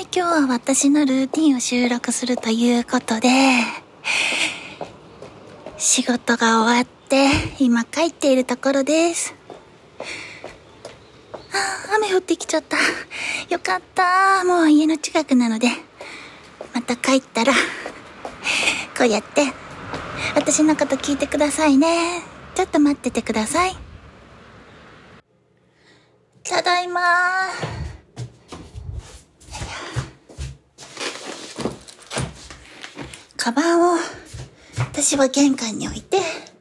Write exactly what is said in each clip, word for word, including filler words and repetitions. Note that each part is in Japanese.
今日は私のルーティンを収録するということで、仕事が終わって今帰っているところです。あー、雨降ってきちゃった。よかった。もう家の近くなので、また帰ったらこうやって私のこと聞いてくださいね。ちょっと待っててください。ただいまー。カバンを私は玄関に置いて、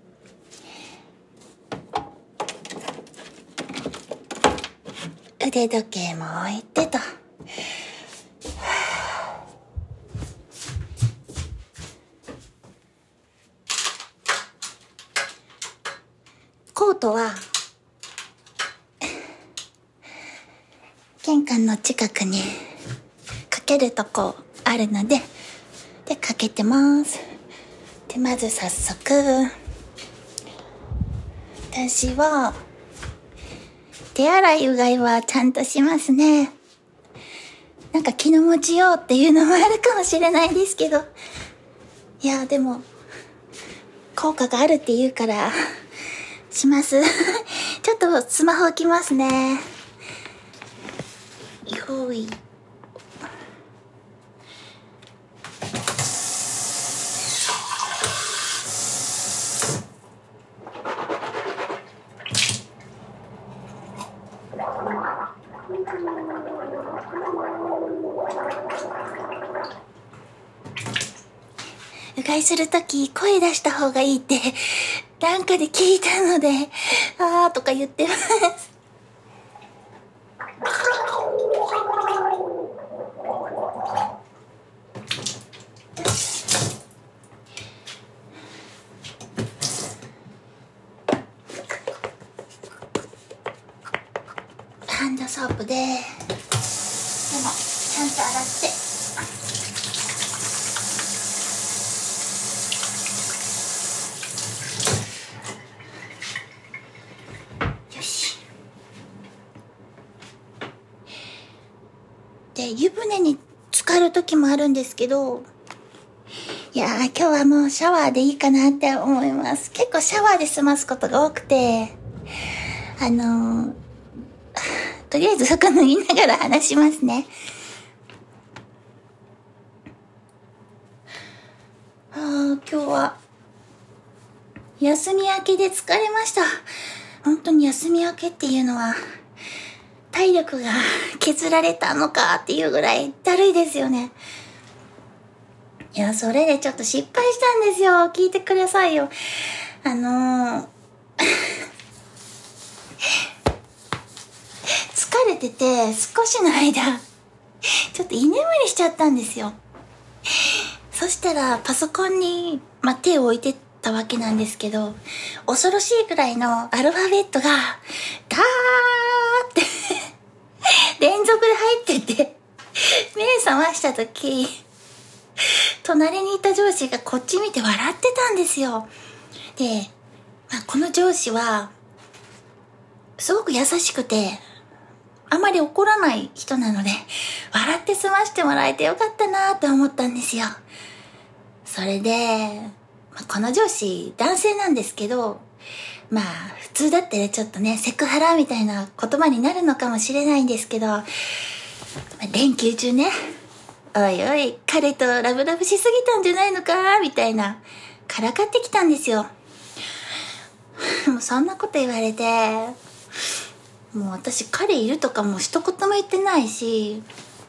腕時計も置いてと、コートは玄関の近くにかけるとこあるので、でかけてます。でまず早速、私は手洗いうがいはちゃんとしますね。なんか気の持ちようっていうのもあるかもしれないですけど、いやでも効果があるって言うからしますちょっとスマホ置きますね。よい。うがいするとき声出した方がいいってなんかで聞いたので、あーとか言ってます。ハンドソープででもちゃんと洗って、よし。で湯船に浸かる時もあるんですけど、いやー今日はもうシャワーでいいかなって思います。結構シャワーで済ますことが多くて、あのー、とりあえず服脱ぎながら話しますね。あー、今日は休み明けで疲れました。本当に休み明けっていうのは体力が削られたのかっていうぐらいだるいですよね。いや、それでちょっと失敗したんですよ。聞いてくださいよ。あのー、疲れてて少しの間ちょっと居眠りしちゃったんですよ。そしたらパソコンに、ま、手を置いてたわけなんですけど、恐ろしいくらいのアルファベットがガーって連続で入ってて、目覚ました時隣にいた上司がこっち見て笑ってたんですよ。で、まあ、この上司はすごく優しくてあまり怒らない人なので、笑って済ましてもらえてよかったなって思ったんですよ。それで、まあ、この上司男性なんですけど、まあ普通だったらちょっとねセクハラみたいな言葉になるのかもしれないんですけど、まあ、連休中ね、おいおい彼とラブラブしすぎたんじゃないのかみたいなからかってきたんですよ。もうそんなこと言われて、もう私彼いるとかもう一言も言ってないし、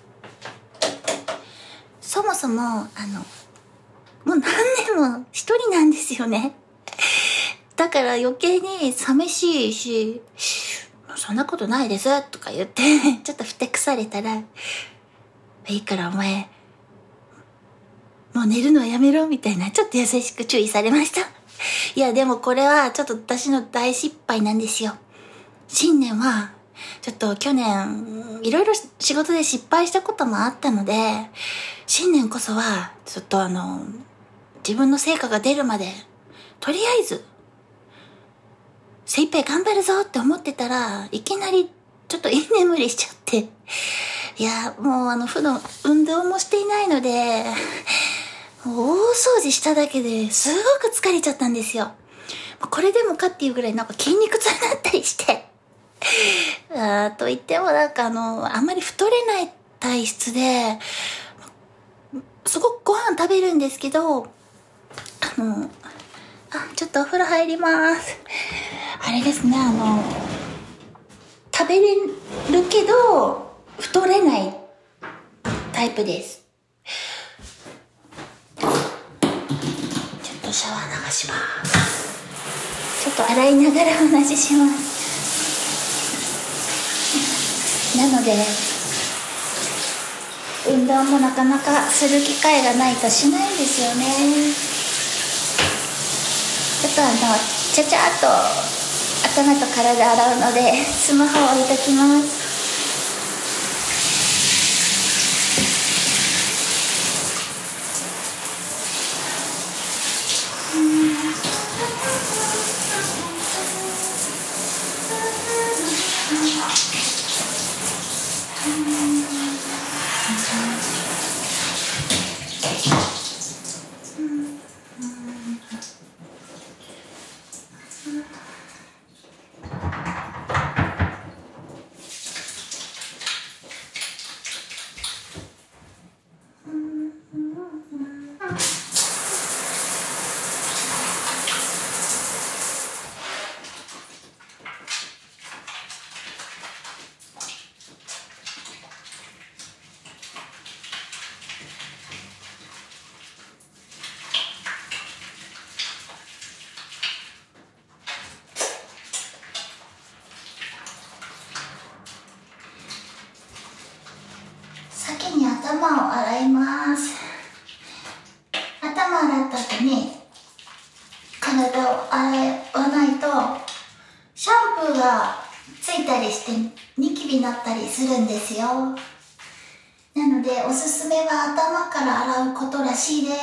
そもそもあのもう何年も一人なんですよね。だから余計に寂しいし、そんなことないですとか言ってちょっとふてくされたら、いいからお前もう寝るのはやめろみたいな、ちょっと優しく注意されました。いやでもこれはちょっと私の大失敗なんですよ。新年はちょっと去年いろいろ仕事で失敗したこともあったので、新年こそはちょっとあの自分の成果が出るまでとりあえず精一杯頑張るぞって思ってたら、いきなりちょっと居眠りしちゃって、 いや、もうあの、普段運動もしていないので、大掃除しただけですごく疲れちゃったんですよ。これでもかっていうぐらいなんか筋肉痛になったりして。あと言ってもなんかあの、あんまり太れない体質で、すごくご飯食べるんですけど、あの、あ、ちょっとお風呂入ります。あれですね、あの、食べれるけど、太れないタイプです。ちょっとシャワー流します。ちょっと洗いながらお話しします。なので、運動もなかなかする機会がないとしないんですよね。ちょっとあの、ちゃちゃっと頭と体洗うので、スマホを置いときます。先に頭を洗います。頭洗った後に体を洗わないとシャンプーがついたりしてニキビになったりするんですよ。なのでおすすめは頭から洗うことらしいです。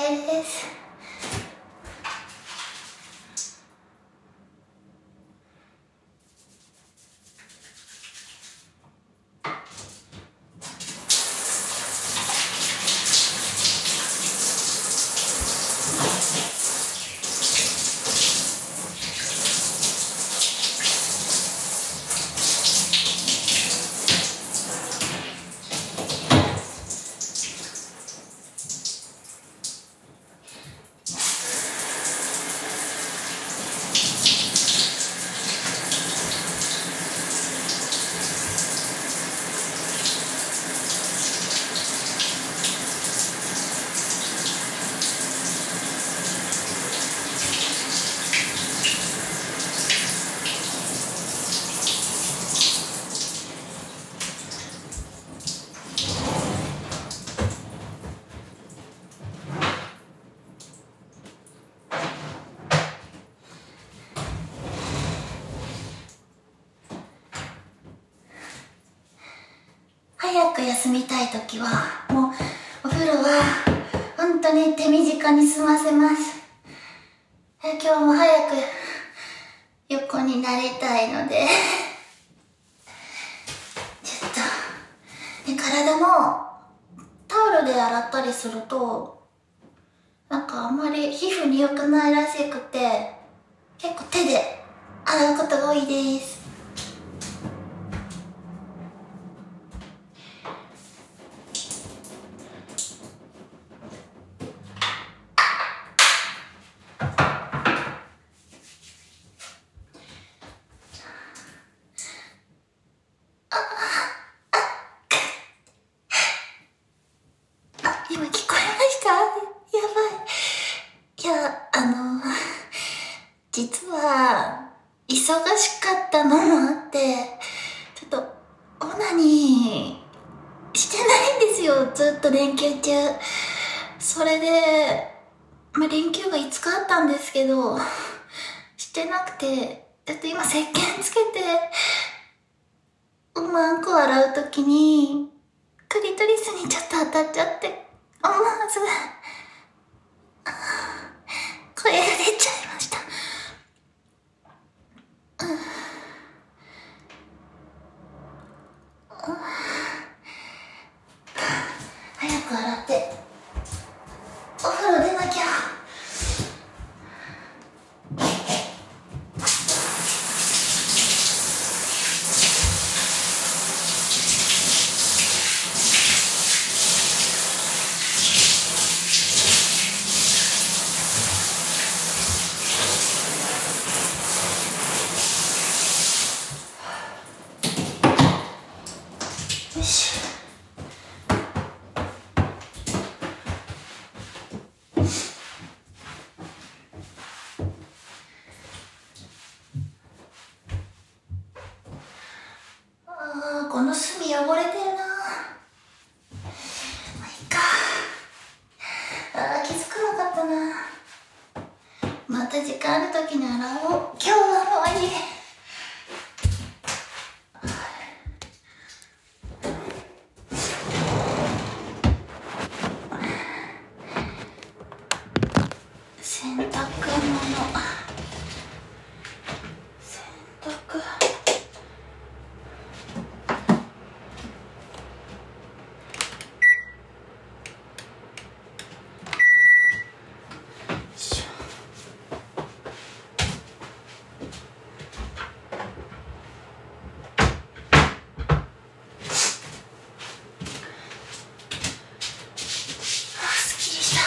早く休みたいときはもうお風呂は本当に手短に済ませます。今日も早く横になりたいのでちょっと、ね、体もタオルで洗ったりするとなんかあんまり皮膚に良くないらしくて結構手で洗うことが多いです。今聞こえました？やばい。いや、あの、実は、忙しかったのもあって、ちょっと、オナニーしてないんですよ、ずっと連休中。それで、まあ、連休がいつかあったんですけど、してなくて、だって今石鹸つけて、うんあんこ洗うときに、クリトリスにちょっと当たっちゃって、思わず、声が出ちゃいました。 よし。あー、この隅汚れてるな。まあいいか。あー、気づかなかったな。また時間ある時に洗おう。今日は終わり。洗濯物、洗濯、しょ。あ、すっきりした。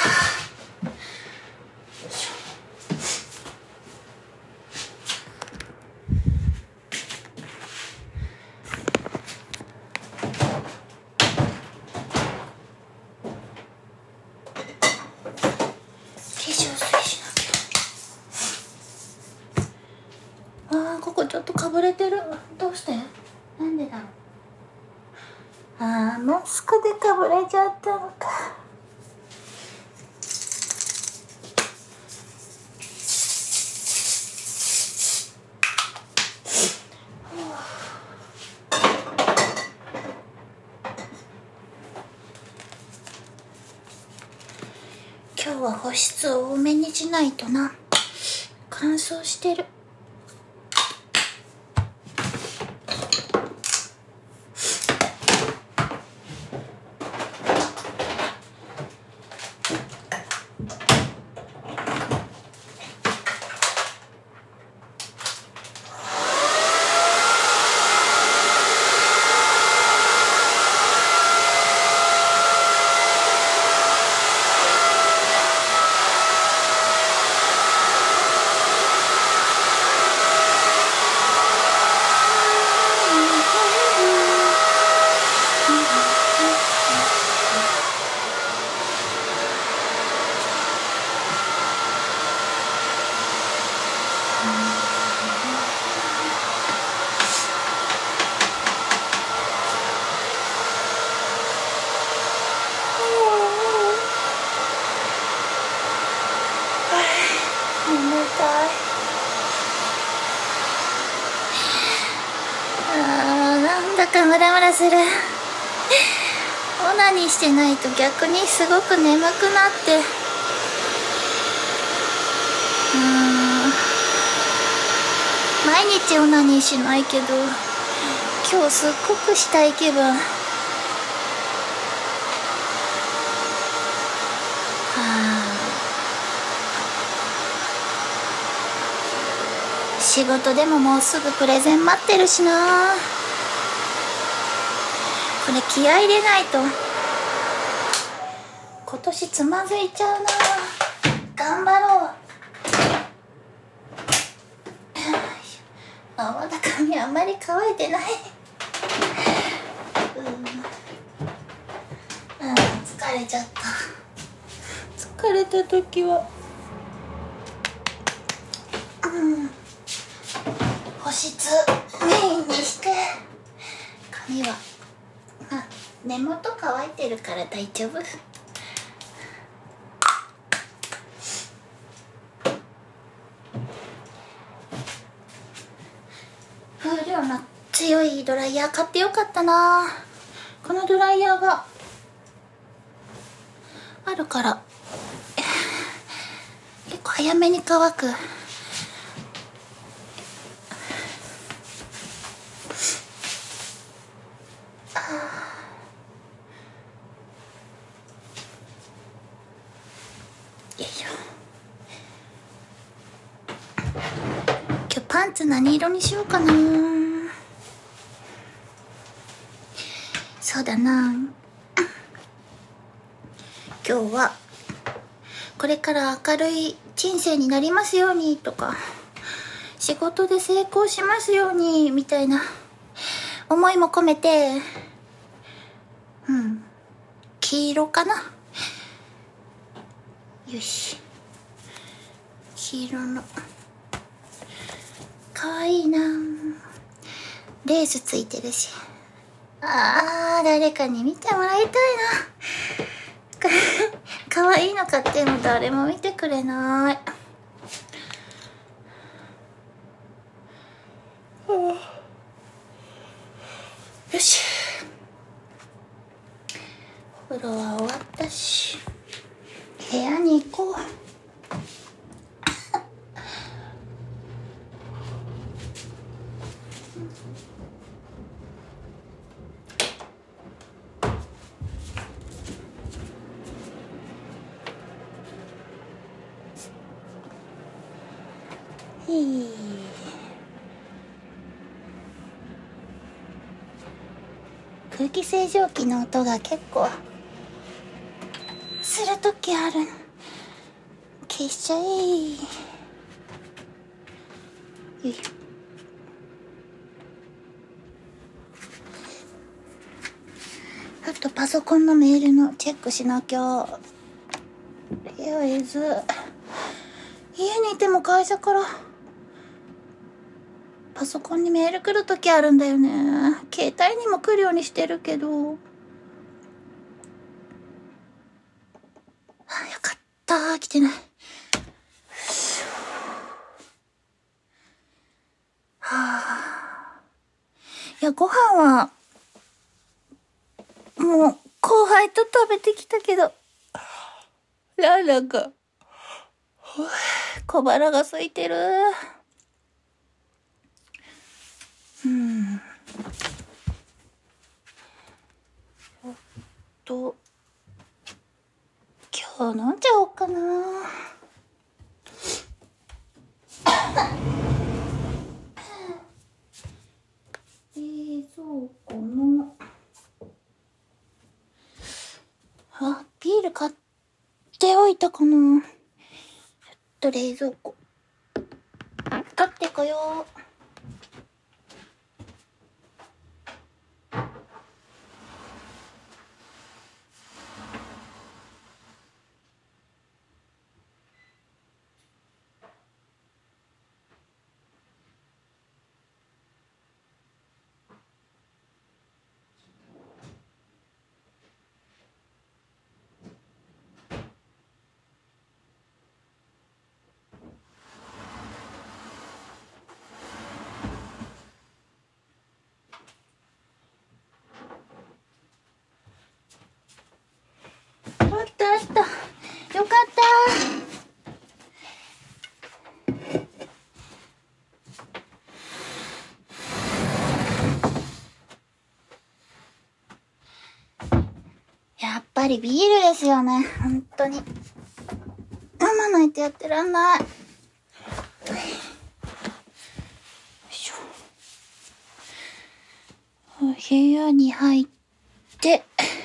あー、ここちょっとかぶれてる。どうして？なんでだろう。あー、マスクでかぶれちゃったのか。今日は保湿を多めにしないとな。乾燥してる。なんだかムラムラする。オナニーしてないと逆にすごく眠くなって、うーん、毎日オナニーしないけど今日すっごくしたい気分。はあ、仕事でももうすぐプレゼン待ってるしな。これ気合い入れないと今年つまずいちゃうな。頑張ろう。あ、まだ髪あんまり乾いてない。うん、あ、疲れちゃった。疲れた時は、うん、保湿メインにして髪は、あ、根元乾いてるから大丈夫。風量の強いドライヤー買ってよかったな。このドライヤーがあるから結構早めに乾く。よいしょ。今日パンツ何色にしようかな。そうだな、今日はこれから明るい人生になりますようにとか、仕事で成功しますようにみたいな思いも込めてうん。黄色かな。よし。黄色の。かわいいな。レースついてるし。あー、誰かに見てもらいたいな。かわいいの買っても誰も見てくれない。よし。お風呂は終わったし、部屋に行こう。いい。空気清浄機の音が結構するときある。消しちゃえ。よいしょ。あとパソコンのメールのチェックしなきゃ。とりあえず家にいても会社からパソコンにメール来るときあるんだよね。携帯にも来るようにしてるけど。あ、よかった。来てない。はあ。いや、ご飯はもう後輩と食べてきたけど、なんか小腹が空いてる。うん。ちょっと今日飲んじゃおうかな。冷蔵庫の、あ、ビール買っておいたかな。ちょっと冷蔵庫取ってこよう。あったあった。よかった。やっぱりビールですよね。本当に。飲まないとやってらんない。よいしょ。お部屋に入って、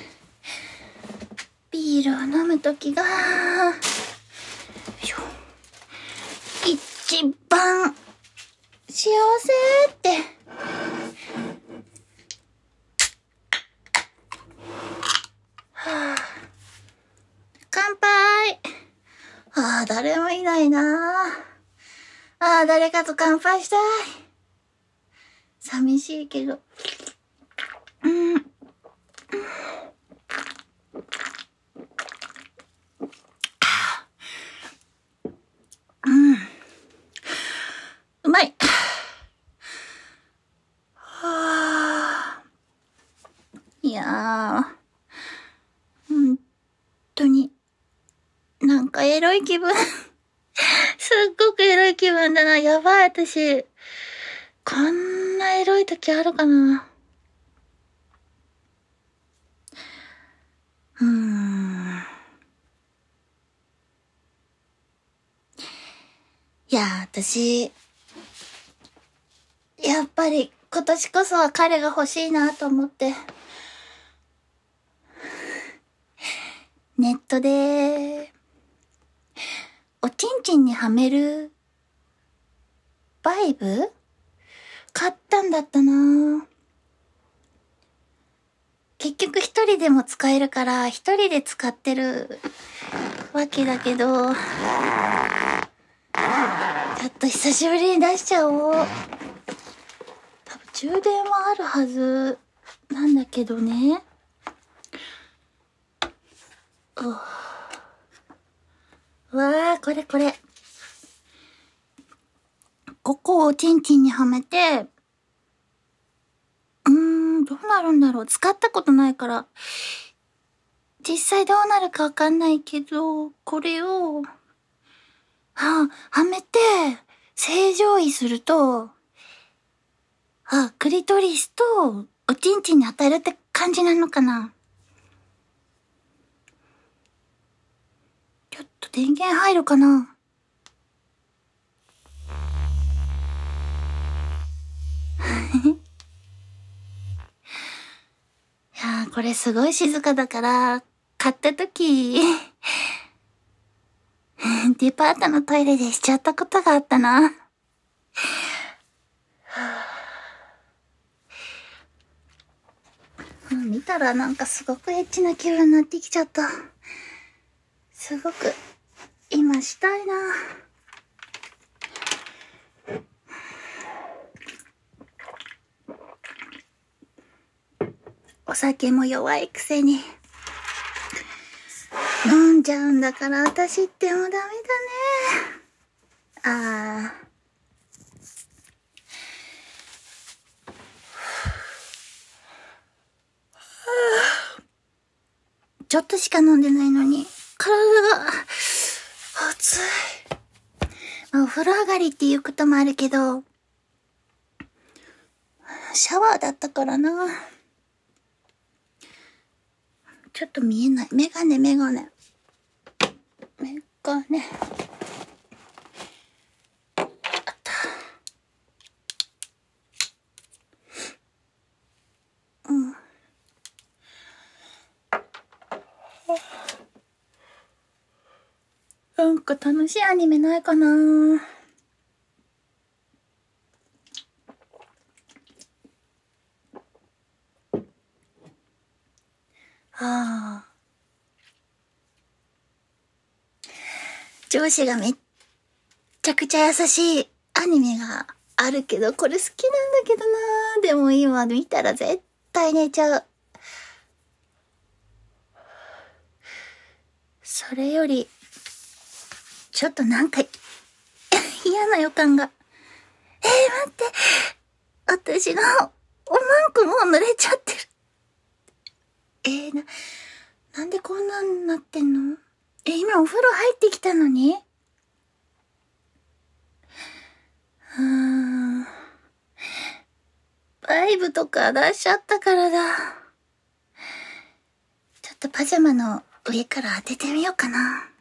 ビールを飲むときが、よいしょ。一番幸せって。はあ、乾杯。ああ、誰もいないな。ああ、誰かと乾杯したい。寂しいけど。うん。うん。うまい。はあ。いやー、本当に、なんかエロい気分。すっごくエロい気分だな。やばい、私。こんなエロい時あるかな。うーん。いや、私、やっぱり今年こそは彼が欲しいなと思って、ネットで、おちんちんにはめるバイブ買ったんだったな。 結局一人でも使えるから一人で使ってるわけだけど、ちょっと久しぶりに出しちゃおう。多分充電はあるはずなんだけどね。うわー、これこれ。ここをチンチンにはめて、うーん、どうなるんだろう。使ったことないから、実際どうなるかわかんないけど、これを、はあ、はめて、正常位すると、あ、クリトリスとおちんちんに当たるって感じなのかな。ちょっと電源入るかな。いやー、これすごい静かだから、買った時、デパートのトイレでしちゃったことがあったな。見たらなんかすごくエッチな気分になってきちゃった。すごく、今したいな。お酒も弱いくせに。飲んじゃうんだから私ってもダメだね。あー。ちょっとしか飲んでないのに、体が、熱い。まあ、お風呂上がりっていうこともあるけど、シャワーだったからな。ちょっと見えない。メガネ、メガネ。メガネ。あった。うん。なんか楽しいアニメないかな。ああ。上司がめっちゃくちゃ優しいアニメがあるけど、これ好きなんだけどな。でも今見たら絶対寝ちゃう。それより、ちょっとなんか嫌な予感が。えー、待って。私のおまんこもう濡れちゃってる。えー、な、なんでこんなんなってんの？え、今お風呂入ってきたのに？うーん。バイブとか出しちゃったからだ。ちょっとパジャマの上から当ててみようかな。